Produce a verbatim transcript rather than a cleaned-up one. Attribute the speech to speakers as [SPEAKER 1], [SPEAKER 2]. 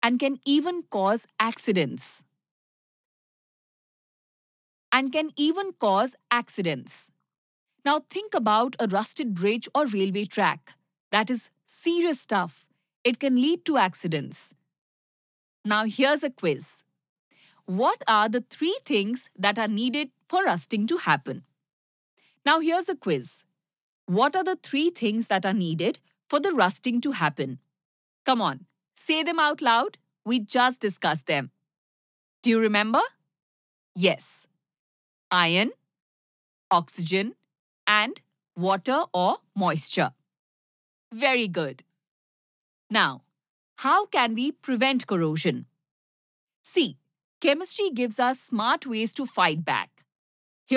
[SPEAKER 1] and can even cause accidents. And can even cause accidents. Now think about a rusted bridge or railway track. That is serious stuff. It can lead to accidents. Now here's a quiz. What are the three things that are needed for rusting to happen? Now here's a quiz. What are the three things that are needed for the rusting to happen? Come on, say them out loud. We just discussed them. Do you remember? Yes. Iron, oxygen, and water or moisture. Very good. Now, how can we prevent corrosion? See, chemistry gives us smart ways to fight back.